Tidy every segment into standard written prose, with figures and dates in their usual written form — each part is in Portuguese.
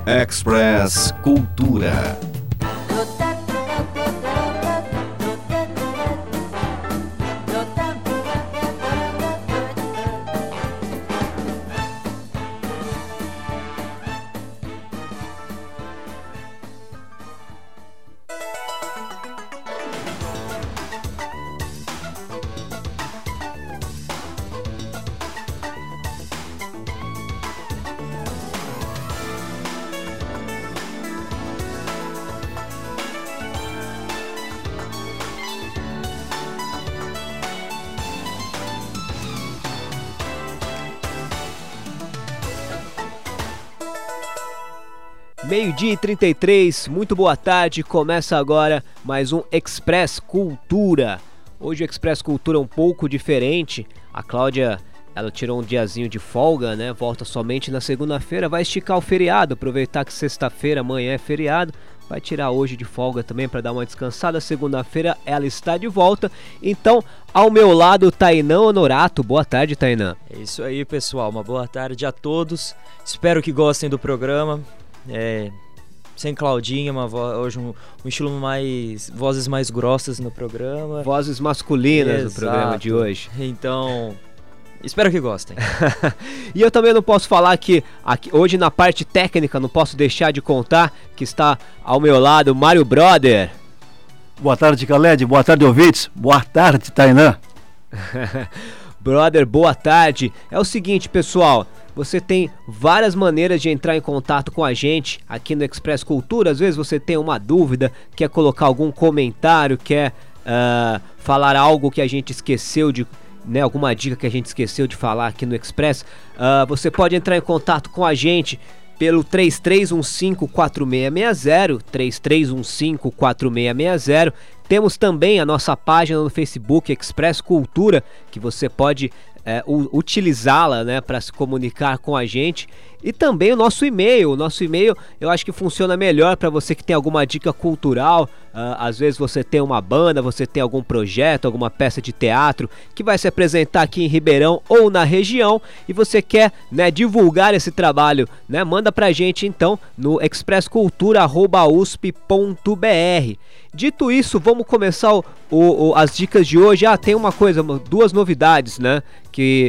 Express Cultura. Meio-dia e 33, muito boa tarde, começa agora mais um Express Cultura. Hoje o Express Cultura é um pouco diferente, a Cláudia, ela tirou um diazinho de folga, né? Volta somente na segunda-feira, vai esticar o feriado, aproveitar que sexta-feira, amanhã é feriado, vai tirar hoje de folga também para dar uma descansada, segunda-feira ela está de volta. Então, ao meu lado, Tainã Honorato, boa tarde, Tainã. É isso aí, pessoal, uma boa tarde a todos, espero que gostem do programa. Sem Claudinha, hoje um estilo mais... vozes mais grossas no programa. Vozes masculinas no programa de hoje. Então, espero que gostem. E eu também não posso falar que aqui, hoje na parte técnica, não posso deixar de contar que está ao meu lado Mário Brother. Boa tarde, Khaled. Boa tarde, ouvintes. Boa tarde, Tainã. Brother, boa tarde. É o seguinte, pessoal... Você tem várias maneiras de entrar em contato com a gente aqui no Express Cultura. Às vezes você tem uma dúvida, quer colocar algum comentário, quer falar algo que a gente esqueceu de... né, alguma dica que a gente esqueceu de falar aqui no Express. Você pode entrar em contato com a gente pelo 3315-4660, 3315-4660. Temos também a nossa página no Facebook, Express Cultura, que você pode... utilizá-la, né, para se comunicar com a gente, e também o nosso e-mail. O nosso e-mail eu acho que funciona melhor para você que tem alguma dica cultural. Às vezes você tem uma banda, você tem algum projeto, alguma peça de teatro que vai se apresentar aqui em Ribeirão ou na região e você quer, né, divulgar esse trabalho, né, manda pra gente então no expresscultura@usp.br. Dito isso, vamos começar as dicas de hoje. Tem uma coisa, duas novidades, né, que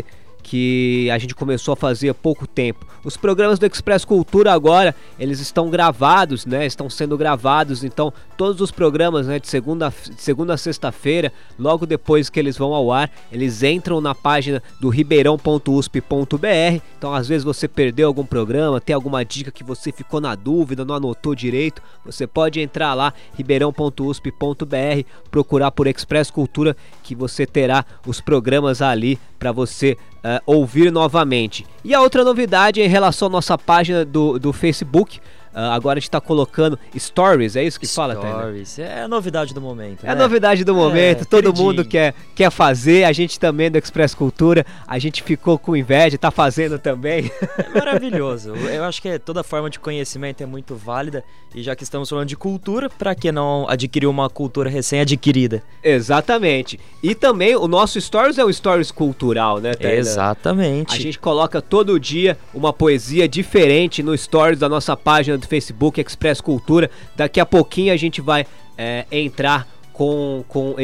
a gente começou a fazer há pouco tempo. Os programas do Express Cultura agora, eles estão gravados, né? Estão sendo gravados, então todos os programas, né, de segunda a sexta-feira, logo depois que eles vão ao ar, eles entram na página do ribeirão.usp.br. Então às vezes você perdeu algum programa, tem alguma dica que você ficou na dúvida, não anotou direito, você pode entrar lá, ribeirão.usp.br, procurar por Express Cultura, que você terá os programas ali para você ouvir novamente. E a outra novidade é em relação à nossa página do Facebook. Agora a gente está colocando Stories, é isso que fala, Tainã? Stories, é a novidade do momento. É a novidade do momento, todo mundo quer fazer, a gente também do Express Cultura, a gente ficou com inveja, tá fazendo também. É maravilhoso, eu acho que toda forma de conhecimento é muito válida, e já que estamos falando de cultura, para que não adquirir uma cultura recém-adquirida? Exatamente, e também o nosso Stories é um Stories cultural, né, Tainã? Exatamente. A gente coloca todo dia uma poesia diferente no Stories da nossa página do Facebook Express Cultura. Daqui a pouquinho a gente vai entrar com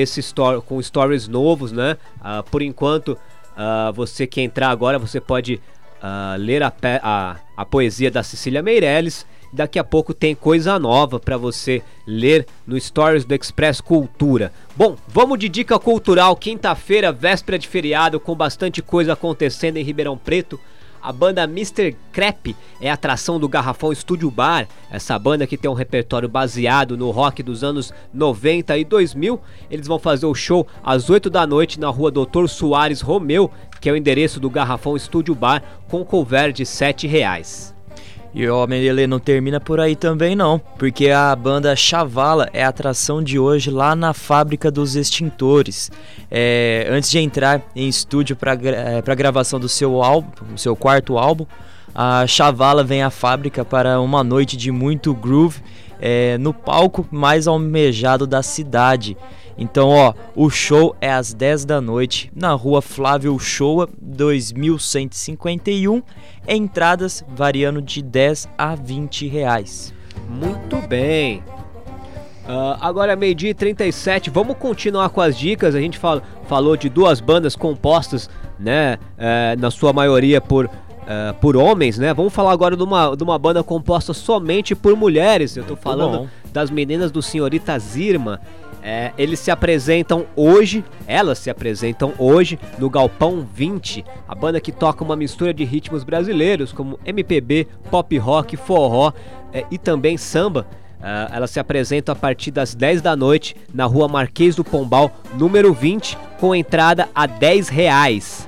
stories novos, né? Por enquanto, você que entrar agora, você pode ler a poesia da Cecília Meirelles. Daqui a pouco tem coisa nova para você ler no Stories do Express Cultura. Bom, vamos de dica cultural. Quinta-feira, véspera de feriado, com bastante coisa acontecendo em Ribeirão Preto. A banda Mr. Crepe é a atração do Garrafão Studio Bar. Essa banda que tem um repertório baseado no rock dos anos 90 e 2000. Eles vão fazer o show às 8 da noite na rua Dr. Soares Romeu, que é o endereço do Garrafão Studio Bar, com cover de R$7. E o Menelê não termina por aí também não, porque a banda Chavala é a atração de hoje lá na Fábrica dos Extintores. Antes de entrar em estúdio para gravação do seu quarto álbum, a Chavala vem à fábrica para uma noite de muito groove no palco mais almejado da cidade. Então, ó, o show é às 10 da noite, na rua Flávio Shoa, 2151, entradas variando de 10 a 20 reais. Muito bem. Agora 12h37, vamos continuar com as dicas. A gente falou de duas bandas compostas, né, na sua maioria por homens, né? Vamos falar agora de uma banda composta somente por mulheres. Eu tô falando das meninas do Senhorita Zirma. Elas se apresentam hoje no Galpão 20, a banda que toca uma mistura de ritmos brasileiros como MPB, pop rock, forró e também samba. Elas se apresentam a partir das 10 da noite na rua Marquês do Pombal, número 20, com entrada a R$10.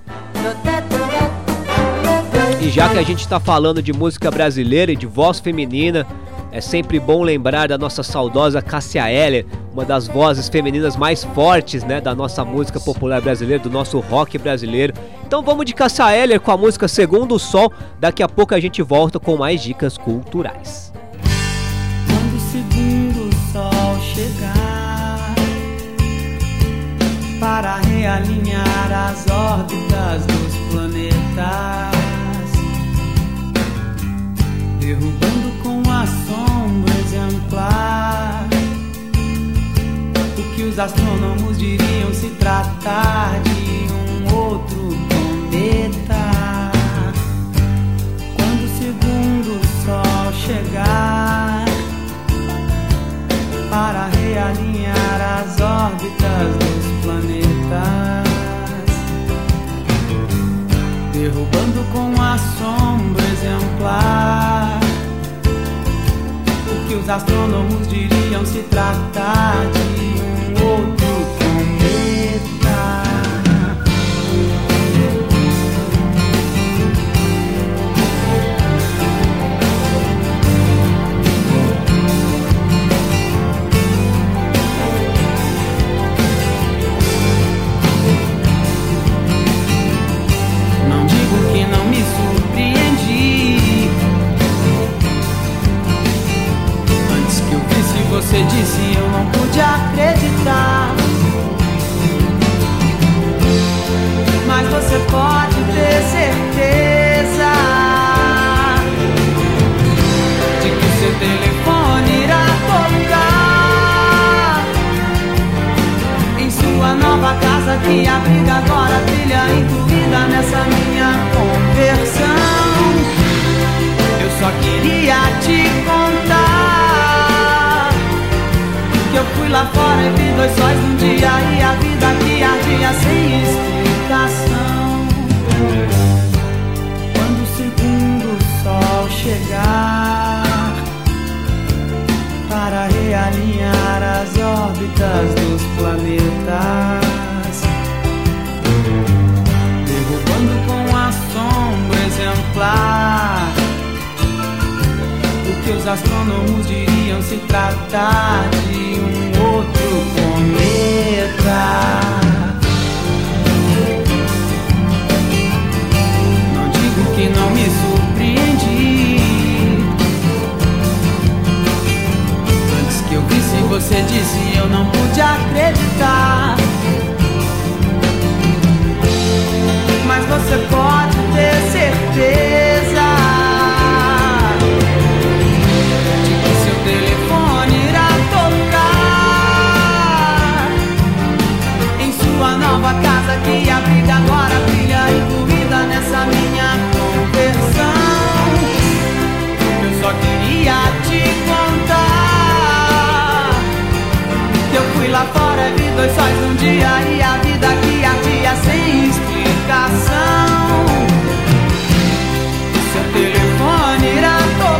E já que a gente está falando de música brasileira e de voz feminina, é sempre bom lembrar da nossa saudosa Cássia Eller, uma das vozes femininas mais fortes, né, da nossa música popular brasileira, do nosso rock brasileiro. Então vamos de Cássia Eller com a música Segundo o Sol. Daqui a pouco a gente volta com mais dicas culturais. Quando o segundo sol chegar para realinhar as órbitas dos planetas, derrubando com assombro exemplar o que os astrônomos diriam se tratar de um outro cometa. Quando o segundo sol chegar para realinhar as órbitas dos planetas, derrubando com assombro exemplar o que os astrônomos diriam se tratar de um outro cometa. Não digo que não me surpreendi. Antes que eu visse você disse, eu não pude acreditar. Mas você pode ter certeza de que o seu telefone irá tocar em sua nova casa que abriga agora a trilha incluída nessa minha conversão. Eu só queria te contar que eu fui lá fora e vi dois sóis num dia e a vida que ardia sem explicação. Quando o segundo sol chegar para realinhar as órbitas dos planetas, derrubando com assombro exemplar o que os astrônomos diriam se tratar de um outro cometa. Não digo que não me surpreendi. Antes que eu visse você disse, eu não pude acreditar. Mas você pode ter certeza de que seu telefone irá tocar em sua nova casa que abriga agora a trilha incluída nessa minha conversão. Eu só queria te contar que eu fui lá fora e vi dois sóis num dia e a vida que ardia sem explicação. Seu telefone irá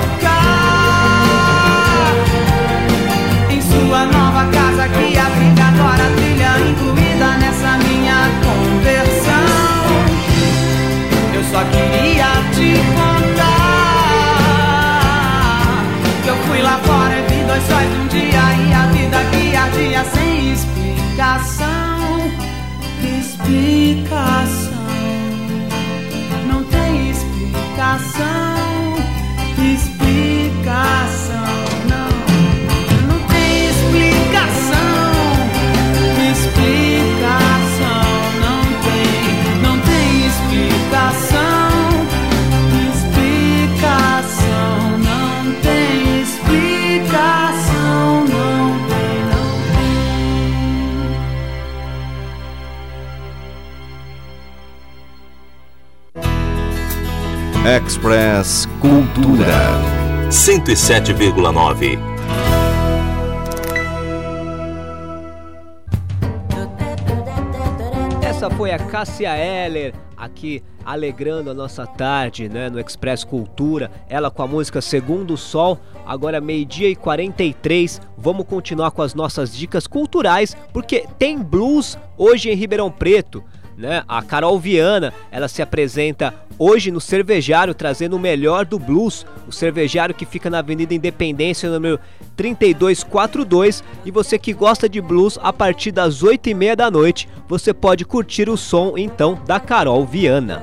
tocar em sua nova casa que abriga agora a trilha incluída nessa minha conversão. Eu só queria te contar que eu fui lá fora e vi dois sóis num dia e a vida que ardia sem explicação. Explicação, não tem explicação. Explicação, não tem explicação. Express Cultura 107,9. Essa foi a Cássia Eller, aqui alegrando a nossa tarde, né, no Express Cultura. Ela com a música Segundo o Sol. Agora 12h43. Vamos continuar com as nossas dicas culturais, porque tem blues hoje em Ribeirão Preto, né? A Carol Viana, ela se apresenta hoje no Cervejário, trazendo o melhor do blues. O Cervejário, que fica na Avenida Independência, número 3242. E você que gosta de blues, a partir das 8h30 da noite, você pode curtir o som, então, da Carol Viana.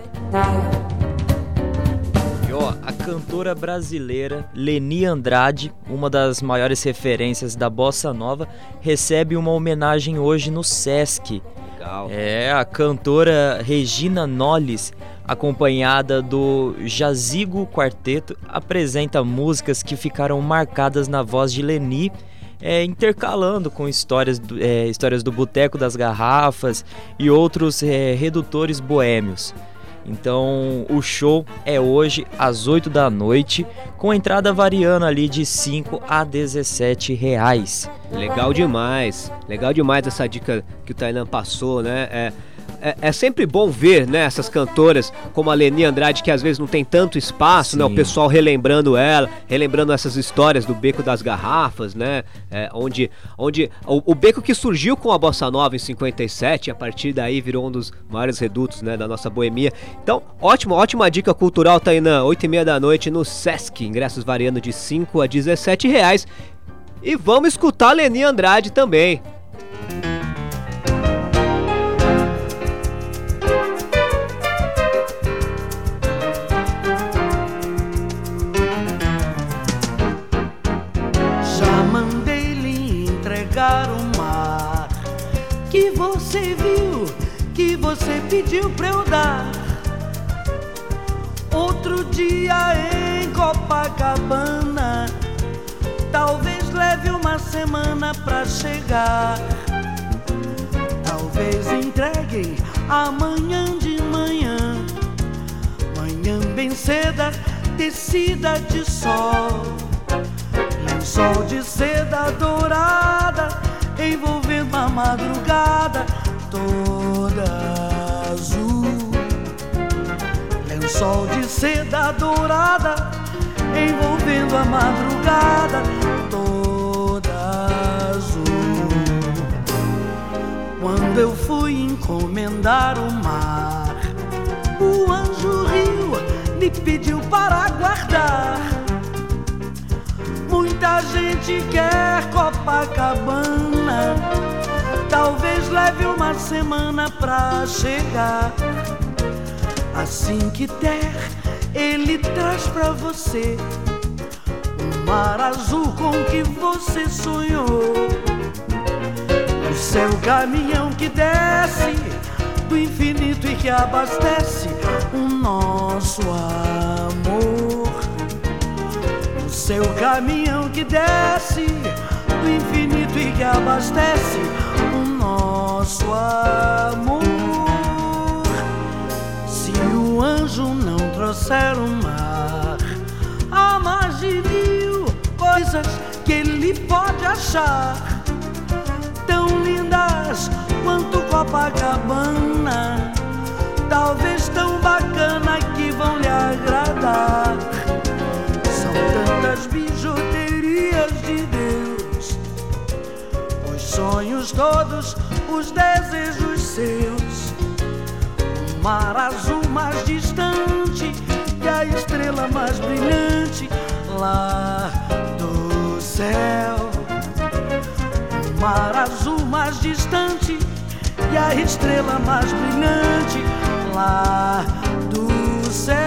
E ó, a cantora brasileira Leni Andrade, uma das maiores referências da Bossa Nova, recebe uma homenagem hoje no Sesc. É, a cantora Regina Nolles, acompanhada do Jazigo Quarteto, apresenta músicas que ficaram marcadas na voz de Leni, intercalando com histórias do Boteco das Garrafas e outros redutores boêmios. Então o show é hoje às 8 da noite, com entrada variando ali de 5 a 17 reais. Legal demais essa dica que o Tainan passou, né? É sempre bom ver, né, essas cantoras como a Leni Andrade, que às vezes não tem tanto espaço, né? O pessoal relembrando essas histórias do Beco das Garrafas, né? Onde o beco que surgiu com a Bossa Nova em 57, a partir daí virou um dos maiores redutos, né, da nossa boemia. Então, ótima dica cultural, Tainan. 8h30 da noite no Sesc, ingressos variando de 5 a 17 reais. E vamos escutar a Leni Andrade também. O mar que você viu, que você pediu pra eu dar. Outro dia em Copacabana, talvez leve uma semana pra chegar. Talvez entreguem amanhã de manhã, manhã bem ceda, tecida de sol. Lençol de seda dourada, envolvendo a madrugada toda azul. Lençol de seda dourada, envolvendo a madrugada toda azul. Quando eu fui encomendar o mar, o anjo rio me pediu para guardar. Muita gente quer Copacabana, talvez leve uma semana pra chegar. Assim que der, ele traz pra você o mar azul com que você sonhou. O seu caminhão que desce do infinito e que abastece o nosso amor. Seu caminhão que desce do infinito e que abastece o nosso amor. Se o anjo não trouxer o mar, há mais de 1000 coisas que ele pode achar, tão lindas quanto Copacabana, talvez tão bacana que vão lhe agradar. Tantas bijuterias de Deus, os sonhos todos, os desejos seus. O mar azul mais distante e a estrela mais brilhante lá do céu. O mar azul mais distante e a estrela mais brilhante lá do céu.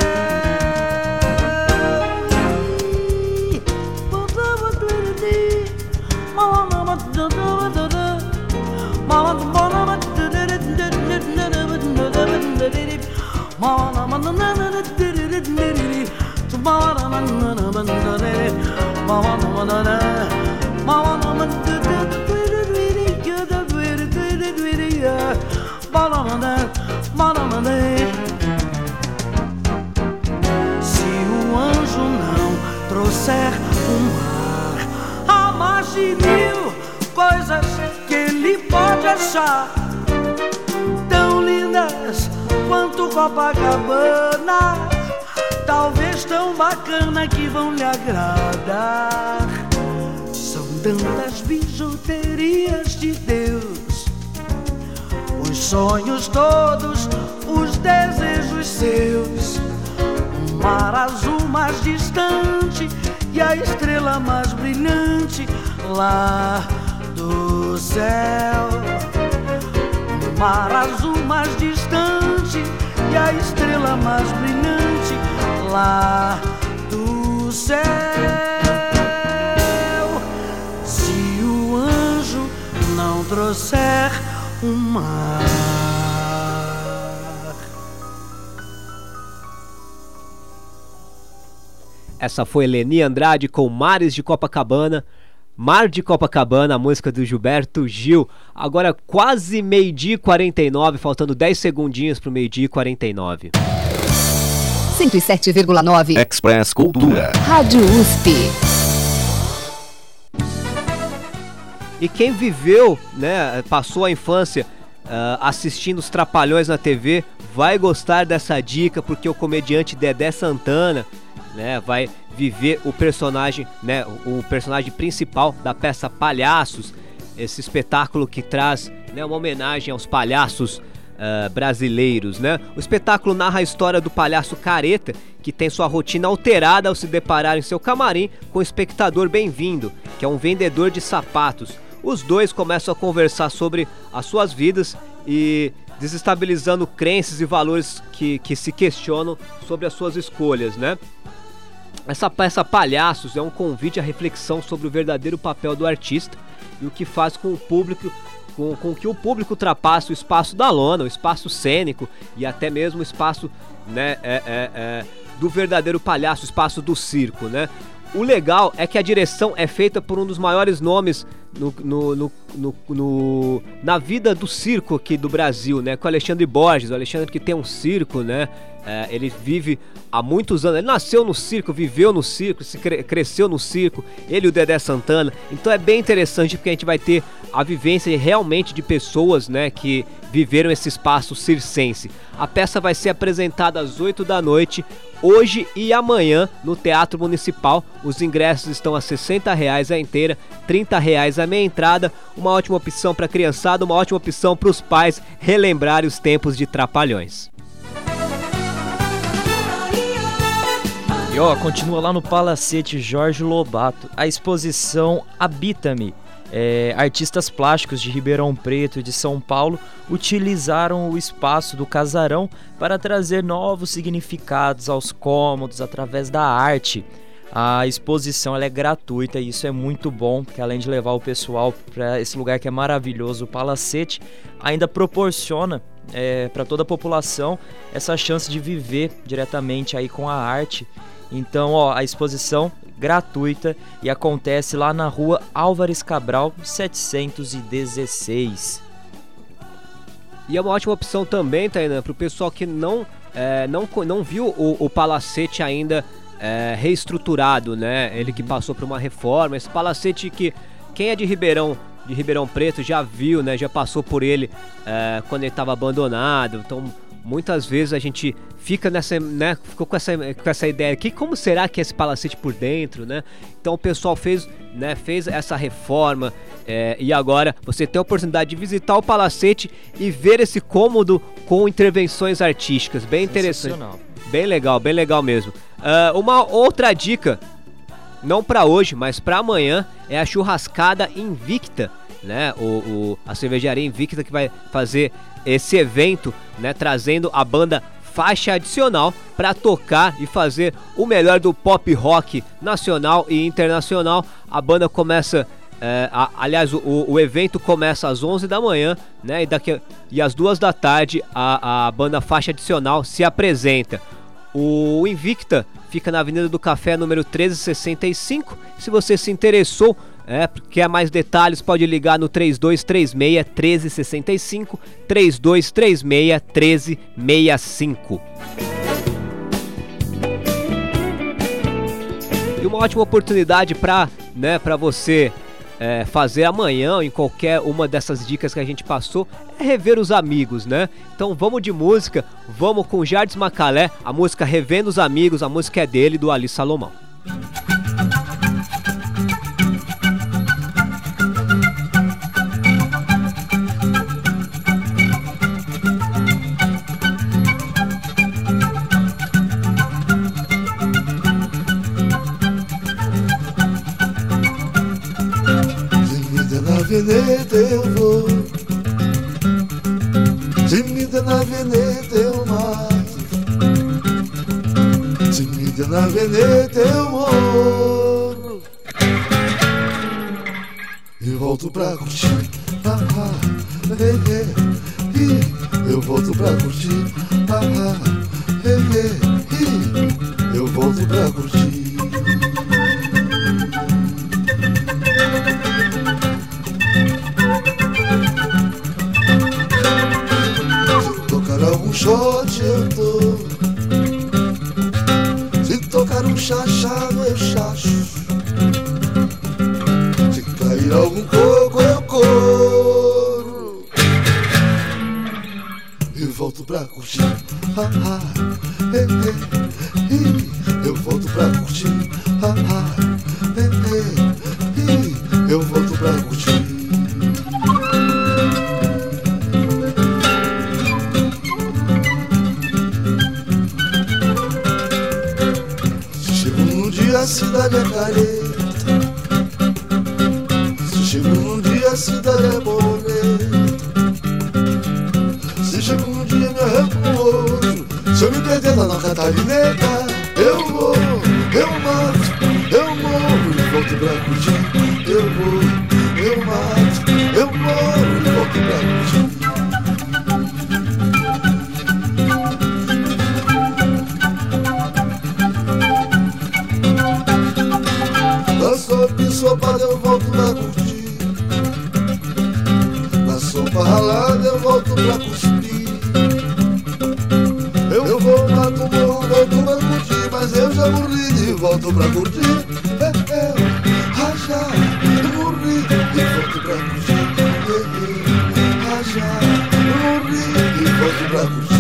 trouxer um mar. Há mais de 1000 coisas que ele pode achar tão lindas quanto Copacabana, talvez tão bacana que vão lhe agradar. São tantas bijuterias de Deus, os sonhos todos, os desejos seus, um mar azul mais distante e a estrela mais brilhante lá do céu. Um mar azul mais distante e a estrela mais brilhante lá do céu. Se o anjo não trouxer um mar. Essa foi Leni Andrade com Mares de Copacabana. Mar de Copacabana, a música do Gilberto Gil. Agora quase 12h49, faltando 10 segundinhos pro 12h49. 107,9 Express Cultura. Rádio USP. E quem viveu, né, passou a infância assistindo os Trapalhões na TV, vai gostar dessa dica, porque o comediante Dedé Santana, né, vai viver o personagem, né, o personagem principal da peça Palhaços, esse espetáculo que traz, né, uma homenagem aos palhaços brasileiros, né? O espetáculo narra a história do palhaço Careta, que tem sua rotina alterada ao se deparar em seu camarim com o espectador bem-vindo, que é um vendedor de sapatos. Os dois começam a conversar sobre as suas vidas e desestabilizando crenças e valores que se questionam sobre as suas escolhas, né? Essa peça Palhaços é um convite à reflexão sobre o verdadeiro papel do artista e o que faz com o público, com que o público ultrapasse o espaço da lona, o espaço cênico e até mesmo o espaço, né, do verdadeiro palhaço, o espaço do circo, né? O legal é que a direção é feita por um dos maiores nomes na vida do circo aqui do Brasil, né? Com o Alexandre Borges, o Alexandre que tem um circo, né? Ele vive há muitos anos, ele nasceu no circo, viveu no circo, cresceu no circo, ele e o Dedé Santana. Então é bem interessante porque a gente vai ter a vivência realmente de pessoas, né, que viveram esse espaço circense. A peça vai ser apresentada às 8 da noite, hoje e amanhã, no Teatro Municipal. Os ingressos estão a R$60 a inteira, R$30 a meia entrada. Uma ótima opção para a criançada, uma ótima opção para os pais relembrarem os tempos de Trapalhões. E ó, continua lá no Palacete Jorge Lobato, a exposição Habita-me. Artistas plásticos de Ribeirão Preto e de São Paulo utilizaram o espaço do casarão para trazer novos significados aos cômodos através da arte. A exposição ela é gratuita e isso é muito bom, porque além de levar o pessoal para esse lugar que é maravilhoso, o Palacete, ainda proporciona para toda a população essa chance de viver diretamente aí com a arte. Então, ó, a exposição gratuita e acontece lá na rua Álvares Cabral 716. E é uma ótima opção também, Tainá, para o pessoal que não viu o Palacete ainda reestruturado, né? Ele que passou por uma reforma. Esse Palacete que quem é de Ribeirão Preto já viu, né? Já passou por ele quando ele estava abandonado. Então muitas vezes a gente fica nessa, né, ficou com essa ideia aqui, como será que é esse palacete por dentro, né? Então o pessoal fez essa reforma e agora você tem a oportunidade de visitar o palacete e ver esse cômodo com intervenções artísticas, bem interessante, bem legal mesmo. Uma outra dica, não para hoje, mas para amanhã, é a churrascada Invicta, né? A cervejaria Invicta que vai fazer esse evento, né, trazendo a banda Faixa Adicional para tocar e fazer o melhor do pop rock nacional e internacional. A banda começa, aliás, o evento começa às 11 da manhã, né, e às 2 da tarde a banda Faixa Adicional se apresenta. O Invicta fica na Avenida do Café, número 1365. Se você se interessou, quer mais detalhes, pode ligar no 3236-1365, 3236-1365. E uma ótima oportunidade para você fazer amanhã, em qualquer uma dessas dicas que a gente passou, é rever os amigos, né? Então vamos de música, vamos com Jardes Macalé, a música Revendo os Amigos, a música é dele, do Ali Salomão. Veneta eu vou, se me der na veneta eu mato, se me der na veneta eu morro e volto pra curtir, eu volto pra curtir, eu volto pra curtir. Algum shot eu tô, se tocar um chachado eu chacho, se cair algum coco eu corro e volto pra curtir, eu volto pra curtir, eu volto pra curtir. A cidade é careta, se chego num dia a cidade é bonita, se chego num dia me arranco no outro, se eu me perder lá na Catarineta, eu vou, eu mato, eu morro e volto pra curtir, eu vou, eu mato, eu morro e volto pra curtir. Sopa eu volto pra curtir, na sopa ralada eu volto pra cuspir, eu vou, mato, morro, volto pra curtir, mas eu já morri e volto pra curtir, já morri e volto pra curtir, já morri e volto pra curtir.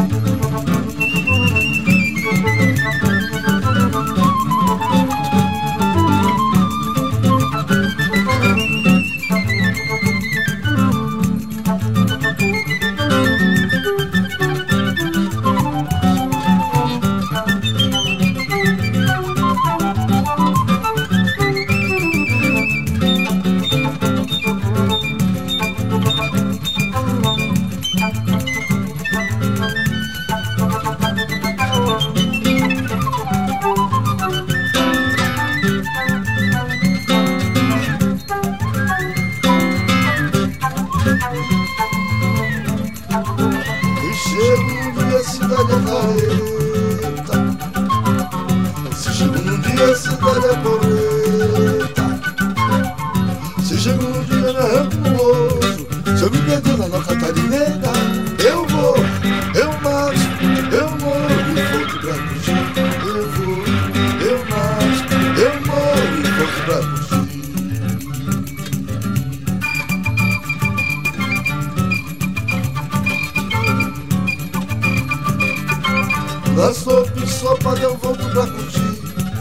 Da sopa e sopa eu volto pra curtir,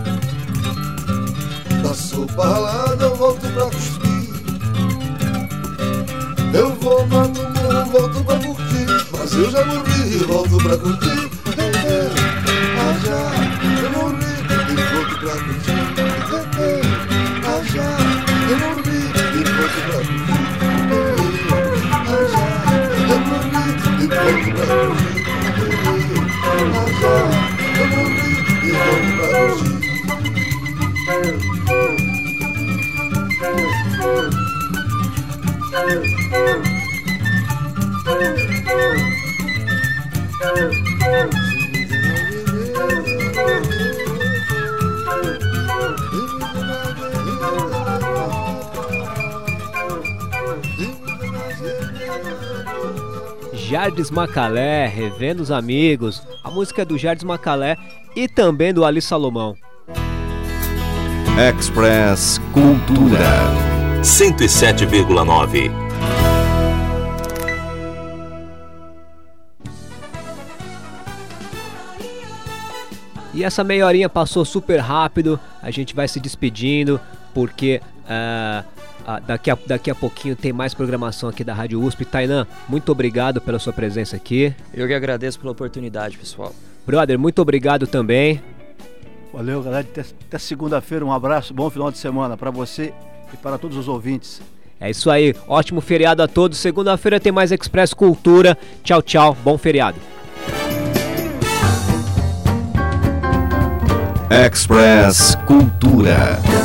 da sopa ralada eu volto pra cuspir, eu vou, mato, morro, volto pra curtir, mas eu já morri e volto pra curtir, já eu morri e volto pra curtir, já eu morri e volto pra curtir, já eu morri e volto pra curtir. Eu morri e volto pra curtir. Jardes Macalé, Revendo os Amigos. A música é do Jardes Macalé e também do Ali Salomão. Express Cultura 107,9. E essa meia horinha passou super rápido, a gente vai se despedindo, porque daqui a pouquinho tem mais programação aqui da Rádio USP. Tainan, muito obrigado pela sua presença aqui. Eu que agradeço pela oportunidade, pessoal. Brother, muito obrigado também. Valeu, galera. Até segunda-feira. Um abraço, bom final de semana para você e para todos os ouvintes. É isso aí, ótimo feriado a todos. Segunda-feira tem mais Express Cultura. Tchau, tchau, bom feriado. Express Cultura.